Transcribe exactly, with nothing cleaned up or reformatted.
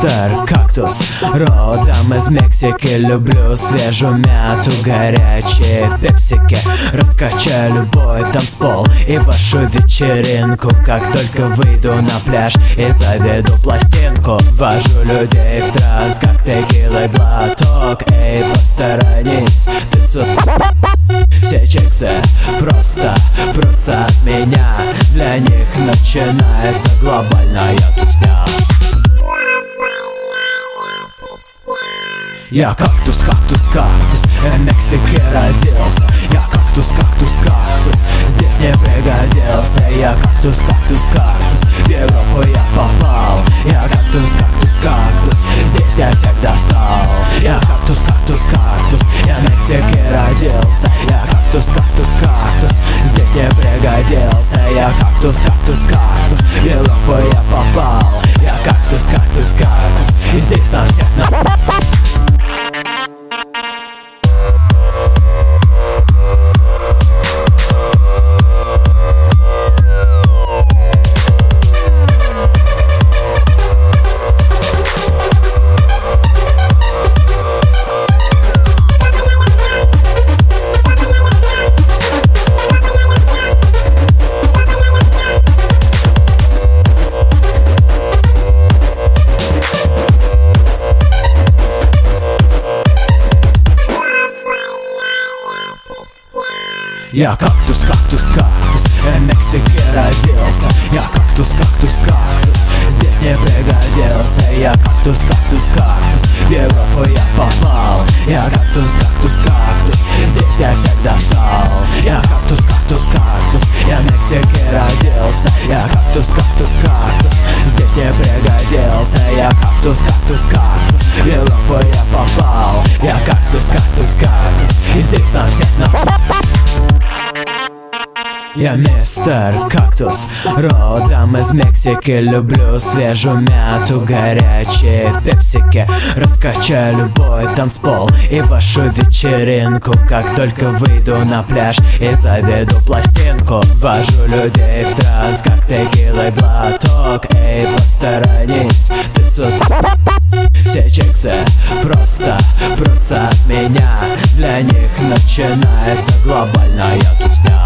Мистер Кактус, родом из Мексики. Люблю свежую мяту, горячие пепсики. Раскачаю любой танцпол и вашу вечеринку. Как только выйду на пляж и заведу пластинку, ввожу людей в транс, как текилой глоток. Эй, посторонись, ты суд. Все чиксы просто прутся от меня. Для них начинается глобальная тусня. Я кактус, кактус, кактус, в Мексике родился. Я кактус, кактус, кактус, здесь не пригодился. Я кактус, кактус, кактус, в Европу я попал. Я кактус, кактус, кактус, здесь я всех достал. Я кактус, кактус, кактус, я в Мексике родился. Я кактус, кактус, кактус, здесь не пригодился. Я кактус, кактус, кактус, в Европу я попал. Я кактус, кактус, кактус, и здесь на всех на... Я кактус, кактус, кактус, в Мексике родился. Я кактус, кактус, кактус, здесь не пригодился. Я кактус, кактус, кактус, в Европу я попал. Я кактус, кактус, кактус, здесь я всех достал. Я кактус, кактус, кактус, я в Мексике родился. Я кактус, кактус, кактус, здесь не пригодился. Я кактус, кактус, кактус, в Европу я попал. Я кактус, кактус, кактус, и здесь на всех на... Я мистер Кактус, родом из Мексики. Люблю свежую мяту, горячие пепсики. Раскачаю любой танцпол и вашу вечеринку. Как только выйду на пляж и заведу пластинку, ввожу людей в транс, как текилой глоток. Эй, посторонись, ты суд. Все чиксы просто прутся от меня. Для них начинается глобальная тусня.